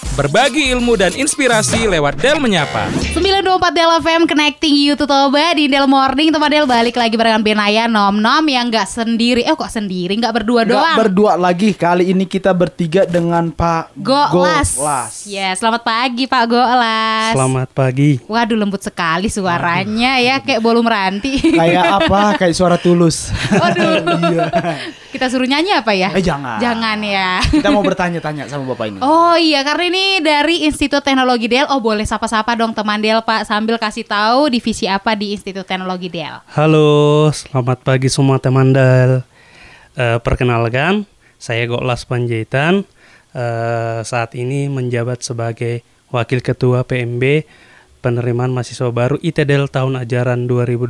Berbagi ilmu dan inspirasi lewat Del Menyapa. 924 Del FM Connecting You to Toba di Del Morning. Teman Del balik lagi barengan Benaya Nom yang gak sendiri. Kok sendiri? Gak berdua doang. Gak berdua lagi. Kali ini kita bertiga dengan Pak Golas. Ya, selamat pagi Pak Golas. Selamat pagi. Waduh, lembut sekali suaranya ya, kayak bolu meranti. Kayak apa? Kayak suara Tulus. Waduh. Iya. Kita suruh nyanyi apa ya? Jangan. Jangan ya. Kita mau bertanya-tanya sama Bapak ini. Oh iya, karena ini dari Institut Teknologi Del. Oh, boleh sapa-sapa dong teman Del Pak, sambil kasih tahu divisi apa di Institut Teknologi Del. Halo, selamat pagi semua teman Del. Perkenalkan, saya Golas Panjaitan. Saat ini menjabat sebagai Wakil Ketua PMB Penerimaan Mahasiswa Baru ITDEL tahun ajaran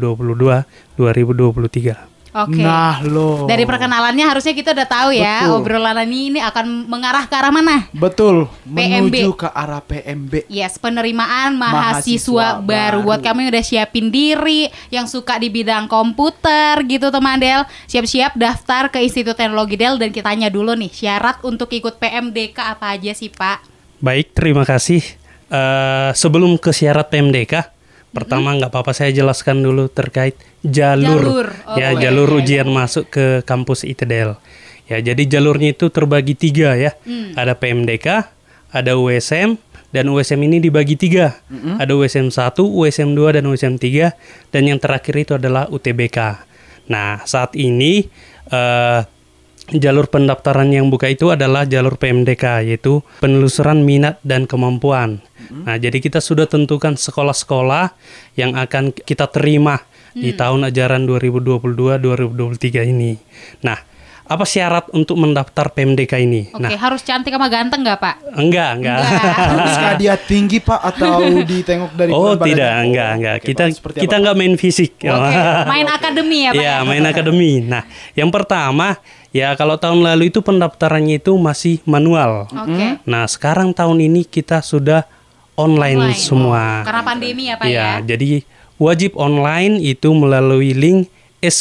2022-2023. Oke. Nah loh. Dari perkenalannya harusnya kita udah tahu ya. Betul. Obrolan ini akan mengarah ke arah mana? Betul. PMB. Menuju ke arah PMB. Yes, penerimaan mahasiswa baru. Buat kami yang udah siapin diri, yang suka di bidang komputer gitu teman Del, siap-siap daftar ke Institut Teknologi Del. Dan kita tanya dulu nih, syarat untuk ikut PMDK apa aja sih Pak? Baik, terima kasih. Sebelum ke syarat PMDK, pertama nggak apa-apa saya jelaskan dulu terkait jalur. Jalur ujian masuk ke kampus ITDEL. Ya, jadi jalurnya itu terbagi 3 ya. Ada PMDK, ada USM, dan USM ini dibagi 3. Ada USM 1, USM 2, dan USM 3, dan yang terakhir itu adalah UTBK. Nah, saat ini jalur pendaftaran yang buka itu adalah jalur PMDK, yaitu penelusuran minat dan kemampuan. Nah, jadi kita sudah tentukan sekolah-sekolah yang akan kita terima di tahun ajaran 2022-2023 ini. Nah, apa syarat untuk mendaftar PMDK ini? Oke, harus cantik sama ganteng nggak Pak? Enggak. Haruskah dia tinggi Pak atau ditengok dari Oh, ukuran tidak, badannya? enggak. Oke, Pak, Kita enggak main fisik. Oke, main akademi ya Pak? Iya, main akademi. Nah, yang pertama, ya kalau tahun lalu itu pendaftarannya itu masih manual. Oke. Nah, sekarang tahun ini kita sudah online semua. Karena pandemi ya Pak ya? Ya, jadi wajib online itu melalui link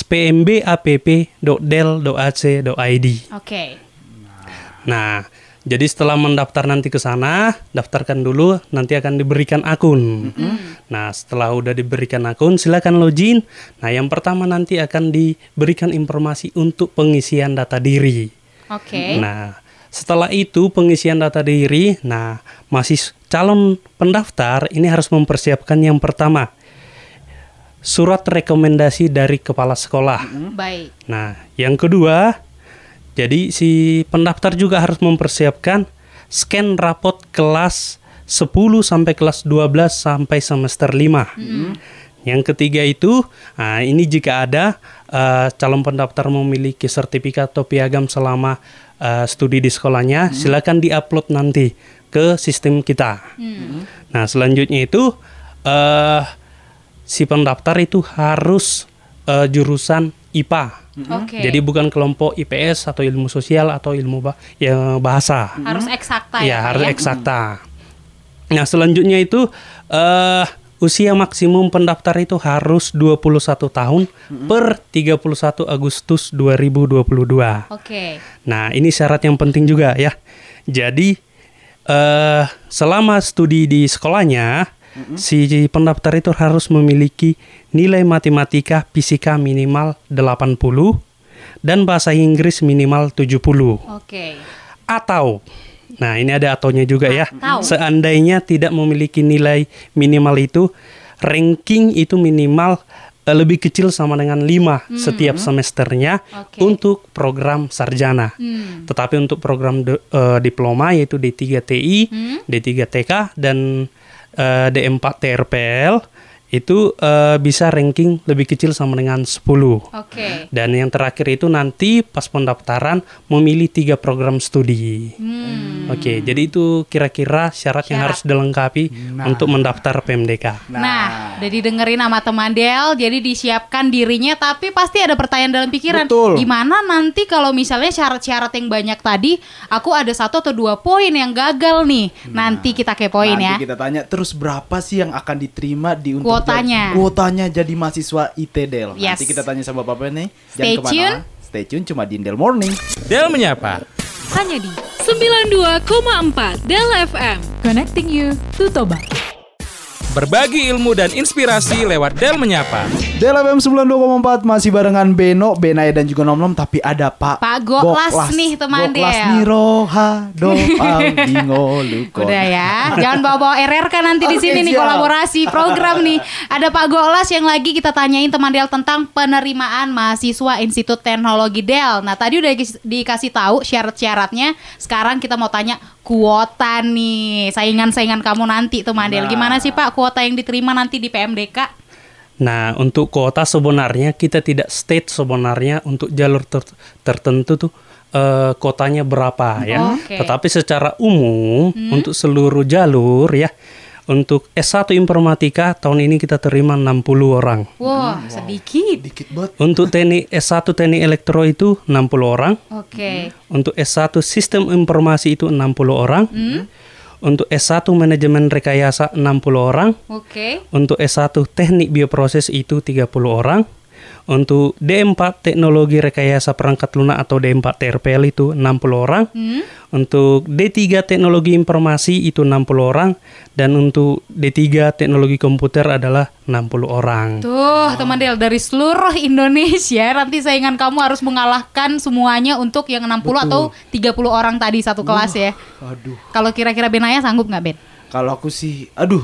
spmbapp.del.ac.id. Oke. Nah, jadi setelah mendaftar nanti ke sana, daftarkan dulu, nanti akan diberikan akun. Nah, setelah udah diberikan akun, silakan login. Nah, yang pertama nanti akan diberikan informasi untuk pengisian data diri. Oke. Nah, setelah itu pengisian data diri, nah, masih calon pendaftar ini harus mempersiapkan yang pertama, surat rekomendasi dari kepala sekolah. Baik. Nah, yang kedua, jadi si pendaftar juga harus mempersiapkan scan rapot kelas 10 sampai kelas 12 sampai semester 5. Yang ketiga itu, nah ini jika ada calon pendaftar memiliki sertifikat atau piagam selama studi di sekolahnya, silakan diupload nanti ke sistem kita. Nah, selanjutnya itu si pendaftar itu harus jurusan IPA. Oke. Jadi bukan kelompok IPS atau ilmu sosial atau ilmu bahasa. Harus eksakta Ya, ya Pak harus ya? eksakta. Nah, selanjutnya itu usia maksimum pendaftar itu harus 21 tahun per 31 Agustus 2022. Oke. Nah, ini syarat yang penting juga ya. Jadi selama studi di sekolahnya, si pendaftar itu harus memiliki nilai matematika fisika minimal 80 dan bahasa Inggris minimal 70. Oke. Atau, nah ini ada ataunya juga ya. Atau. Seandainya tidak memiliki nilai minimal itu, ranking itu minimal lebih kecil sama dengan 5 setiap semesternya untuk program sarjana. Tetapi untuk program diploma yaitu D3 TI, D3 TK, dan D4 TRPL itu bisa ranking lebih kecil sama dengan 10. Oke. Dan yang terakhir itu nanti pas pendaftaran memilih 3 program studi. Oke, jadi itu kira-kira syarat yang harus dilengkapi untuk mendaftar PMDK. Nah, udah didengerin sama teman Del, jadi disiapkan dirinya, tapi pasti ada pertanyaan dalam pikiran. Betul. Gimana nanti kalau misalnya syarat-syarat yang banyak tadi, aku ada 1 atau 2 poin yang gagal nih. Nanti kita kepoin ya. Nanti kita tanya, terus berapa sih yang akan diterima di untuk Kuotanya jadi mahasiswa ITDEL. Yes. Nanti kita tanya sama Bapak nih. Stay Jangan kemana-mana. Stay tune cuma di Del Morning. Del Menyapa. Hanya di 92,4 Del FM. Connecting you to Toba. Berbagi ilmu dan inspirasi lewat Del Menyapa. Del FM 92,4 masih barengan Beno, Benaya dan juga Nom Nom, tapi ada Pak Goklas nih teman Del. Goklas nih roha do bingo luko. Udah ya, jangan bawa-bawa RRK nanti di sini nih siap. kolaborasi program nih. Ada Pak Goklas yang lagi kita tanyain teman Del tentang penerimaan mahasiswa Institut Teknologi Del. Nah tadi udah dikasih tahu syarat-syaratnya. Sekarang kita mau tanya kuota nih, saingan-saingan kamu nanti teman Del. Gimana sih Pak kuota yang diterima nanti di PMDK? Nah, untuk kuota sebenarnya kita tidak state sebenarnya untuk jalur tertentu tuh kuotanya berapa ya. Oke. Tetapi secara umum untuk seluruh jalur ya, untuk S1 Informatika tahun ini kita terima 60 orang. Wah, sedikit. Dikit banget. Untuk S1 Teknik Elektro itu 60 orang. Oke. Untuk S1 Sistem Informasi itu 60 orang. Untuk S1 Manajemen Rekayasa 60 orang. Oke. Untuk S1 Teknik Bioproses itu 30 orang. Untuk D4 Teknologi Rekayasa Perangkat Lunak atau D4 TRPL itu 60 orang. Untuk D3 Teknologi Informasi itu 60 orang. Dan untuk D3 Teknologi Komputer adalah 60 orang. Tuh teman Del, dari seluruh Indonesia nanti saingan kamu harus mengalahkan semuanya untuk yang 60 atau 30 orang tadi satu kelas ya. Aduh. Kalau kira-kira Benaya sanggup nggak Ben? Kalau aku sih, aduh.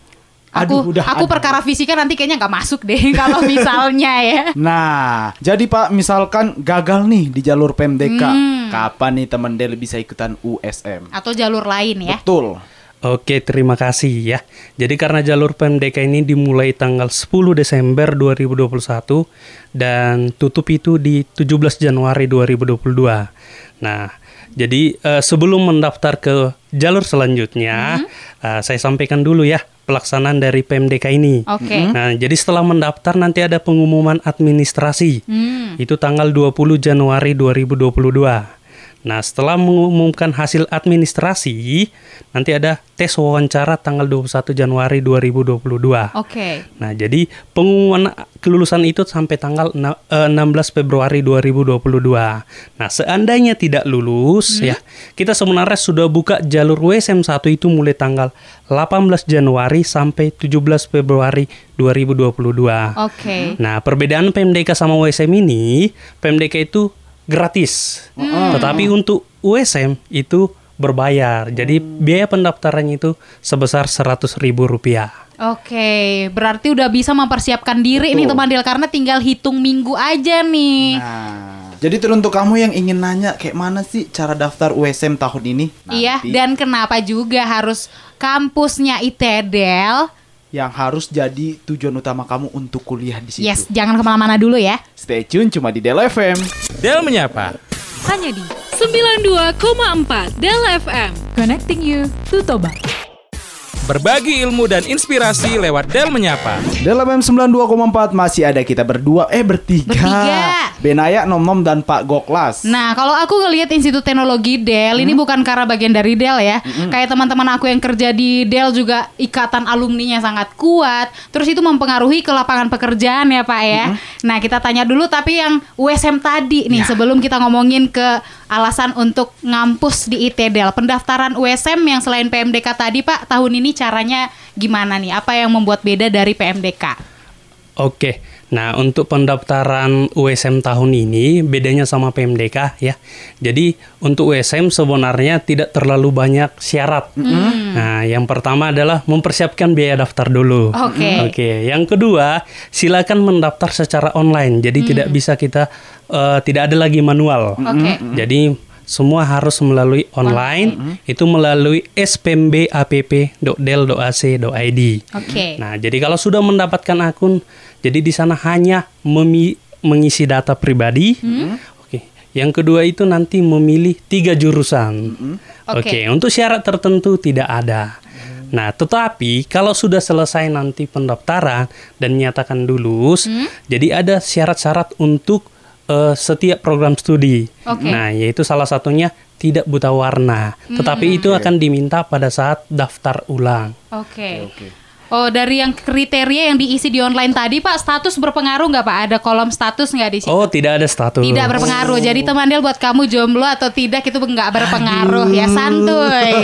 Aku perkara fisika nanti kayaknya nggak masuk deh kalau misalnya ya. Nah, jadi Pak, misalkan gagal nih di jalur PMDK, kapan nih teman Del bisa ikutan USM? Atau jalur lain ya. Betul. Oke, terima kasih ya. Jadi karena jalur PMDK ini dimulai tanggal 10 Desember 2021 dan tutup itu di 17 Januari 2022. Nah, jadi sebelum mendaftar ke jalur selanjutnya, saya sampaikan dulu ya pelaksanaan dari PMDK ini. Oke. Nah, jadi setelah mendaftar nanti ada pengumuman administrasi. Itu tanggal 20 Januari 2022. Nah, setelah mengumumkan hasil administrasi, nanti ada tes wawancara tanggal 21 Januari 2022. Oke. Nah, jadi pengumuman kelulusan itu sampai tanggal 16 Februari 2022. Nah, seandainya tidak lulus, ya, kita sebenarnya sudah buka jalur WSM 1 itu mulai tanggal 18 Januari sampai 17 Februari 2022. Oke. Nah, perbedaan PMDK sama WSM ini, PMDK itu gratis. Tetapi untuk USM itu berbayar. Jadi biaya pendaftarannya itu sebesar Rp100.000. Oke, berarti udah bisa mempersiapkan diri nih teman Del karena tinggal hitung minggu aja nih. Nah, jadi teruntuk kamu yang ingin nanya kayak mana sih cara daftar USM tahun ini? Iya, Nanti dan kenapa juga harus kampusnya ITDEL? yang harus jadi tujuan utama kamu untuk kuliah di situ. Yes, jangan kemana-mana dulu ya. Stay tune cuma di Del FM. Del Menyapa. Hanya di 92,4 Del FM. Connecting you to Toba. Berbagi ilmu dan inspirasi lewat Del Menyapa. Del FM 92,4 masih ada kita bertiga. Bertiga. Benaya, Nom Nom dan Pak Goklas. Nah, kalau aku ngelihat Institut Teknologi Del, ini bukan karena bagian dari Del ya. Kayak teman-teman aku yang kerja di Del juga ikatan alumninya sangat kuat. Terus itu mempengaruhi ke lapangan pekerjaan ya Pak ya. Nah, kita tanya dulu tapi yang USM tadi nih, sebelum kita ngomongin ke alasan untuk ngampus di ITDEL. Pendaftaran USM yang selain PMDK tadi Pak, tahun ini caranya gimana nih? Apa yang membuat beda dari PMDK? Oke, nah untuk pendaftaran USM tahun ini bedanya sama PMDK ya. Jadi untuk USM sebenarnya tidak terlalu banyak syarat. Nah, yang pertama adalah mempersiapkan biaya daftar dulu. Oke, yang kedua silakan mendaftar secara online. Jadi tidak bisa kita tidak ada lagi manual. Jadi semua harus melalui online, itu melalui spmbapp.del.ac.id. Nah, jadi kalau sudah mendapatkan akun, jadi di sana hanya mengisi data pribadi. Oke. Yang kedua itu nanti memilih 3 jurusan. Oke, untuk syarat tertentu tidak ada. Nah, tetapi kalau sudah selesai nanti pendaftaran dan nyatakan lulus, jadi ada syarat-syarat untuk setiap program studi. Nah, yaitu salah satunya tidak buta warna. Tetapi itu akan diminta pada saat daftar ulang. Oh, dari yang kriteria yang diisi di online tadi, Pak, status berpengaruh nggak, Pak? Ada kolom status nggak di situ? Oh, tidak ada status. Tidak berpengaruh. Jadi teman Del, buat kamu jomblo atau tidak itu nggak berpengaruh. Ya, santuy.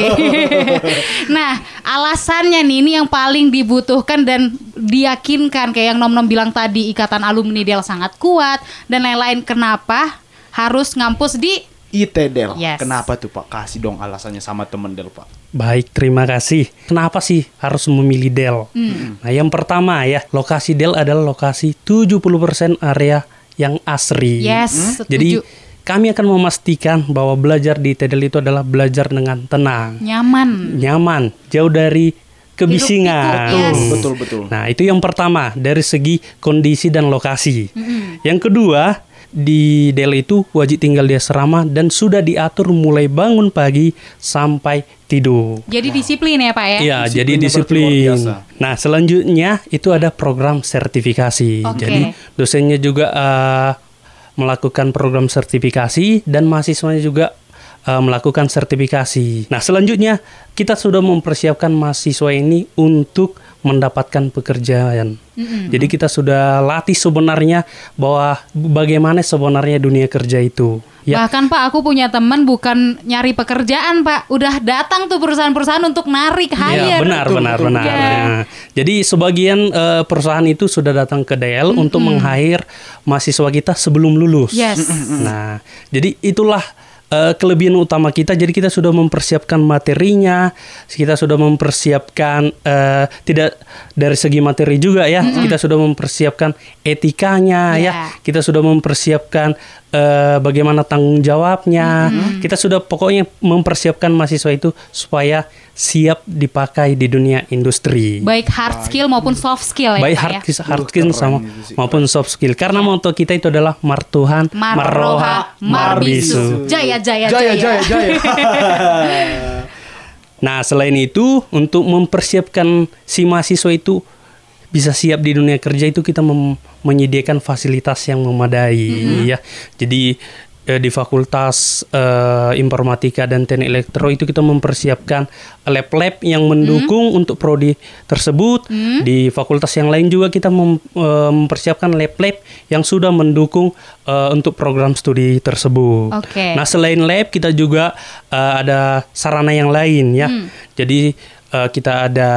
Nah, alasannya nih, ini yang paling dibutuhkan dan diyakinkan kayak yang Nom-Nom bilang tadi, ikatan alumni Del sangat kuat dan lain-lain. Kenapa harus ngampus di ITDel. Yes. Kenapa tuh Pak? Kasih dong alasannya sama temen Del, Pak. Baik, terima kasih. Kenapa sih harus memilih Del? Nah, yang pertama ya, lokasi Del adalah lokasi 70% area yang asri. Yes, setuju. Jadi kami akan memastikan bahwa belajar di ITDel itu adalah belajar dengan tenang, nyaman, jauh dari kebisingan. Hiruk-pikuk, yes. Betul. Nah, itu yang pertama dari segi kondisi dan lokasi. Yang kedua, di Del itu wajib tinggal di asrama dan sudah diatur mulai bangun pagi sampai tidur. Jadi disiplin ya, Pak ya? Iya, jadi Disiplinnya berarti luar disiplin. biasa. Nah, selanjutnya itu ada program sertifikasi. Oke. Jadi dosennya juga melakukan program sertifikasi dan mahasiswanya juga melakukan sertifikasi. Nah, selanjutnya kita sudah mempersiapkan mahasiswa ini untuk mendapatkan pekerjaan. Jadi kita sudah latih sebenarnya bahwa bagaimana sebenarnya dunia kerja itu. Ya. Bahkan Pak, aku punya teman bukan nyari pekerjaan, Pak, udah datang tuh perusahaan-perusahaan untuk narik hire. Iya, benar. Ya. Nah, jadi sebagian perusahaan itu sudah datang ke DL untuk meng-hire mahasiswa kita sebelum lulus. Yes. Nah, jadi itulah kelebihan utama kita. Jadi kita sudah mempersiapkan materinya, kita sudah mempersiapkan tidak dari segi materi juga ya, kita sudah mempersiapkan etikanya ya, kita sudah mempersiapkan bagaimana tanggung jawabnya, kita sudah pokoknya mempersiapkan mahasiswa itu supaya siap dipakai di dunia industri. Baik hard skill maupun soft skill ya, Baik Pak ya. hard skill sama maupun soft skill. Karena motto kita itu adalah Martuhan, Maroha, Marbisu. Jaya. Nah, selain itu untuk mempersiapkan si mahasiswa itu bisa siap di dunia kerja itu kita menyediakan fasilitas yang memadai ya. Jadi di Fakultas Informatika dan Teknik Elektro itu kita mempersiapkan lab-lab yang mendukung untuk prodi tersebut. Di fakultas yang lain juga kita mempersiapkan lab-lab yang sudah mendukung untuk program studi tersebut. Oke. Nah, selain lab kita juga ada sarana yang lain ya. Jadi kita ada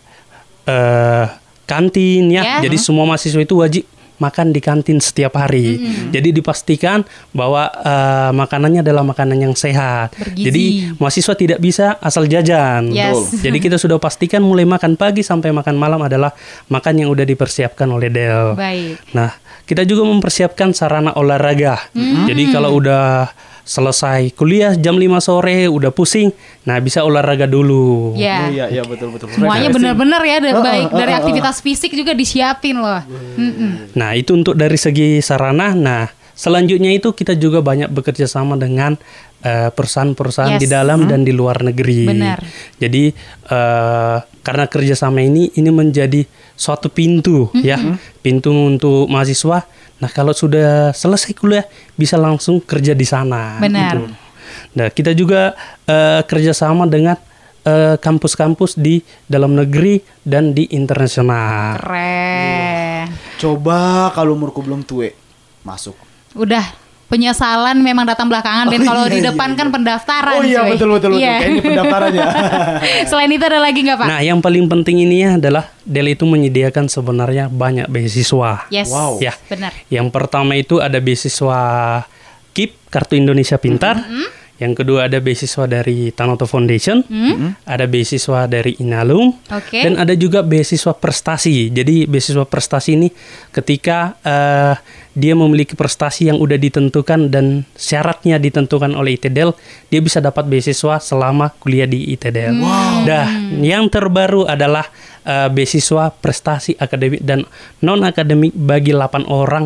kantin ya. Jadi semua mahasiswa itu wajib makan di kantin setiap hari. Jadi dipastikan bahwa makanannya adalah makanan yang sehat. Bergizi. Jadi mahasiswa tidak bisa asal jajan. Yes. Jadi kita sudah pastikan mulai makan pagi sampai makan malam adalah makan yang udah dipersiapkan oleh Del. Baik. Nah, kita juga mempersiapkan sarana olahraga. Jadi kalau udah selesai kuliah jam 5 sore udah pusing, nah bisa olahraga dulu. Ya. Iya, betul. Semuanya benar-benar ya, baik dari aktivitas fisik juga disiapin loh. Nah, itu untuk dari segi sarana. Nah, selanjutnya itu kita juga banyak bekerja sama dengan perusahaan-perusahaan di dalam dan di luar negeri. Benar. Jadi karena kerjasama ini menjadi suatu pintu ya, pintu untuk mahasiswa. Nah, kalau sudah selesai kuliah bisa langsung kerja di sana. Benar. Gitu. Nah, kita juga kerjasama dengan kampus-kampus di dalam negeri dan di internasional. Keren. Coba kalau umurku belum tue, masuk. Udah. Penyesalan memang datang belakangan dan kalau di depan kan pendaftaran. Oh iya, cuy. betul. Iya. Kayak ini pendaftarannya. Selain itu ada lagi nggak, Pak? Nah, yang paling penting ini adalah Del itu menyediakan sebenarnya banyak beasiswa. Yes. Wow. Ya. Benar. Yang pertama itu ada beasiswa KIP, Kartu Indonesia Pintar. Yang kedua ada beasiswa dari Tanoto Foundation. Ada beasiswa dari Inalum. Oke. Dan ada juga beasiswa prestasi. Jadi beasiswa prestasi ini ketika dia memiliki prestasi yang udah ditentukan dan syaratnya ditentukan oleh ITDel, dia bisa dapat beasiswa selama kuliah di ITDel. Dah, yang terbaru adalah beasiswa prestasi akademik dan non akademik bagi 8 orang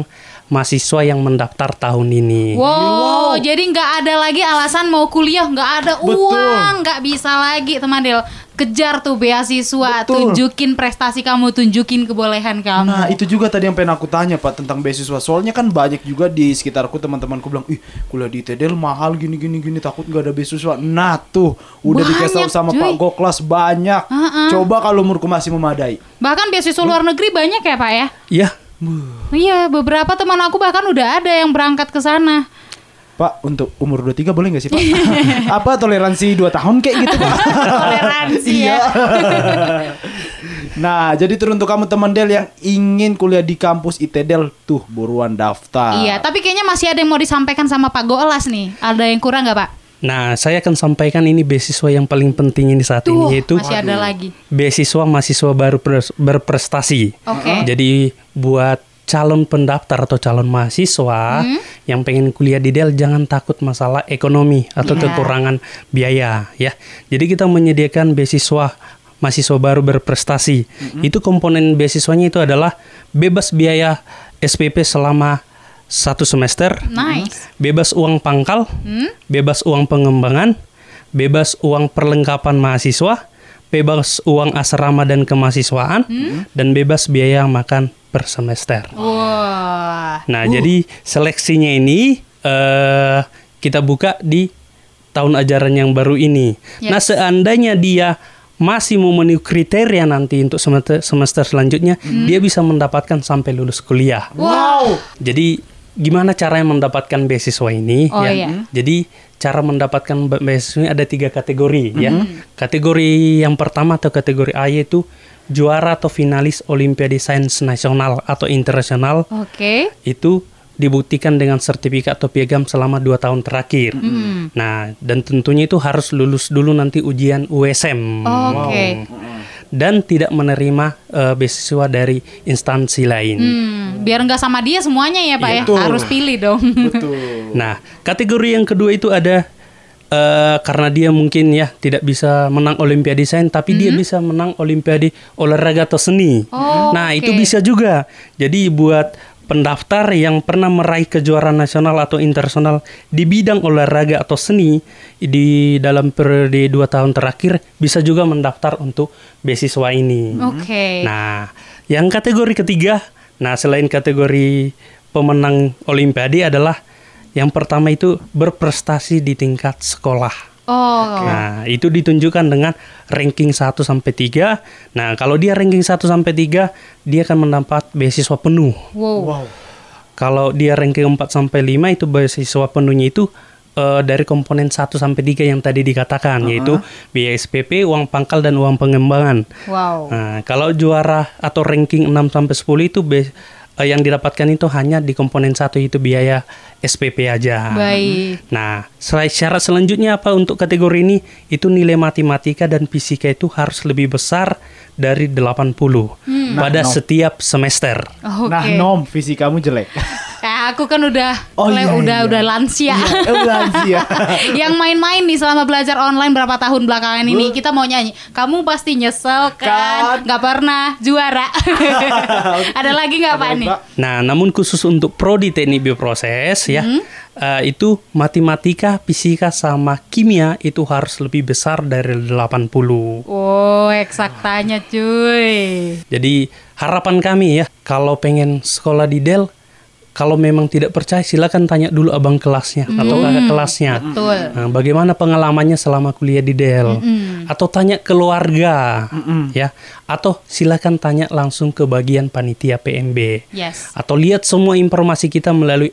mahasiswa yang mendaftar tahun ini. Wow, jadi nggak ada lagi alasan mau kuliah, nggak ada uang, nggak bisa lagi teman Del. Kejar tuh beasiswa, Betul. tunjukin prestasi kamu, tunjukin kebolehan kamu. Nah itu juga tadi yang pengen aku tanya Pak tentang beasiswa. Soalnya kan banyak juga di sekitarku teman-temanku bilang, ih kuliah di ITDL mahal gini takut nggak ada beasiswa. Nah tuh udah Banyak, dikasih tahu sama cuy. Pak Goklas banyak. Coba kalau umurku masih memadai. Bahkan beasiswa luar negeri banyak ya Pak ya? Ya, Iya, beberapa teman aku bahkan udah ada yang berangkat ke sana. Pak untuk umur 23 boleh nggak sih Pak? Apa toleransi 2 tahun kayak gitu Pak? Toleransi ya. Nah jadi teruntuk kamu teman Del yang ingin kuliah di kampus ITDL tuh buruan daftar. Iya, tapi kayaknya masih ada yang mau disampaikan sama Pak Golas nih. Ada yang kurang nggak Pak? nah saya akan sampaikan ini beasiswa yang paling penting ini saat Tuh, ini, yaitu masih ada lagi. beasiswa mahasiswa baru berprestasi. Oke. Jadi buat calon pendaftar atau calon mahasiswa yang pengen kuliah di Del, jangan takut masalah ekonomi atau Iya. kekurangan biaya ya. Jadi kita menyediakan beasiswa mahasiswa baru berprestasi. Itu komponen beasiswanya itu adalah bebas biaya SPP selama 1 semester, Nice. bebas uang pangkal, bebas uang pengembangan, bebas uang perlengkapan mahasiswa, bebas uang asrama dan kemahasiswaan, dan bebas biaya makan per semester. Wah. Nah, jadi seleksinya ini kita buka di tahun ajaran yang baru ini. Yes. Nah, seandainya dia masih memenuhi kriteria nanti untuk semester selanjutnya, dia bisa mendapatkan sampai lulus kuliah. Wow. Jadi gimana caranya mendapatkan beasiswa ini? Oh, ya? iya. Jadi cara mendapatkan beasiswa ini ada 3 kategori ya. Kategori yang pertama atau kategori A yaitu juara atau finalis Olimpiade Sains Nasional atau Internasional. Oke. Itu dibuktikan dengan sertifikat atau piagam selama 2 tahun terakhir. Nah, dan tentunya itu harus lulus dulu nanti ujian USM. Oke. Dan tidak menerima beasiswa dari instansi lain. Biar nggak sama dia semuanya ya Pak ya. Betul. Harus pilih dong. Betul. Nah, kategori yang kedua itu ada karena dia mungkin ya tidak bisa menang Olimpiade Sains, tapi dia bisa menang Olimpiade olahraga atau seni. Oh, Nah, oke. itu bisa juga. Jadi buat pendaftar yang pernah meraih kejuaraan nasional atau internasional di bidang olahraga atau seni di dalam periode 2 tahun terakhir bisa juga mendaftar untuk beasiswa ini. Oke. Nah, yang kategori ketiga, nah selain kategori pemenang Olimpiade adalah yang pertama itu berprestasi di tingkat sekolah. Oh. Nah, itu ditunjukkan dengan ranking 1 sampai 3. Nah, kalau dia ranking 1 sampai 3, dia akan mendapat beasiswa penuh. Wow. Kalau dia ranking 4 sampai 5 itu beasiswa penuhnya itu dari komponen 1 sampai 3 yang tadi dikatakan, yaitu biaya SPP, uang pangkal dan uang pengembangan. Wow. Nah, kalau juara atau ranking 6 sampai 10 itu yang didapatkan itu hanya di komponen 1 itu biaya SPP aja. Baik. Nah, syarat selanjutnya apa untuk kategori ini? Itu nilai matematika dan fisika itu harus lebih besar dari 80 pada setiap semester. Oke. Nah Nom, visi kamu jelek. Aku kan udah Oh, iya, udah lansia. Lansia. Yang main-main nih selama belajar online berapa tahun belakangan ini, kita mau nyanyi. Kamu pasti nyesel kan? Nggak pernah juara. Ada lagi nggak Pak nih? Nah, namun khusus untuk prodi teknik bioproses ya, itu matematika, fisika sama kimia itu harus lebih besar dari 80. Oh, eksaktanya cuy. Jadi harapan kami ya, kalau pengen sekolah di Del, kalau memang tidak percaya silakan tanya dulu abang kelasnya atau kakak kelasnya. Betul. Nah, bagaimana pengalamannya selama kuliah di Del? Atau tanya keluarga, ya. Atau silakan tanya langsung ke bagian panitia PMB. Yes. Atau lihat semua informasi kita melalui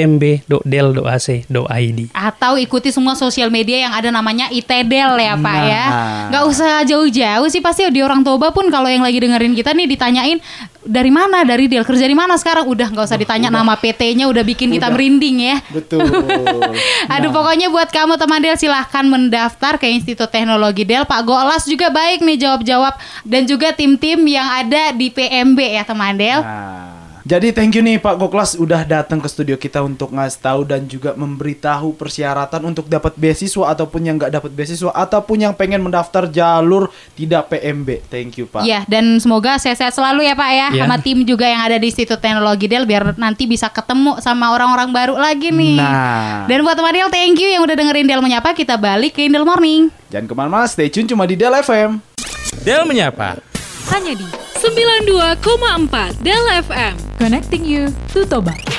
spmb.del.ac.id. Atau ikuti semua sosial media yang ada namanya ITDEL ya Pak ya. Nah. Nggak usah jauh-jauh sih, pasti di orang Toba pun kalau yang lagi dengerin kita nih ditanyain dari mana, dari Del, kerja di mana sekarang, udah nggak usah ditanya nama PT-nya, udah bikin kita merinding ya. Betul. Aduh, pokoknya buat kamu teman Del silahkan mendaftar ke Institut Teknologi Del. Pak Golas juga baik nih jawab-jawab, dan juga tim-tim yang ada di PMB ya teman Del. Nah, Jadi thank you nih Pak Goklas udah datang ke studio kita untuk ngasih tahu dan juga memberitahu persyaratan untuk dapat beasiswa ataupun yang nggak dapat beasiswa ataupun yang pengen mendaftar jalur tidak PMB. Thank you Pak. Iya, dan semoga sehat-sehat selalu ya Pak ya, sama tim juga yang ada di Institut Teknologi Del biar nanti bisa ketemu sama orang-orang baru lagi nih. Nah. Dan buat teman Del, thank you yang udah dengerin Del Menyapa. Kita balik ke Indel Morning. Jangan kemana-mana, stay tune cuma di Del FM. Del Menyapa. Hanya di 92,4 Del FM. Connecting you to Toba.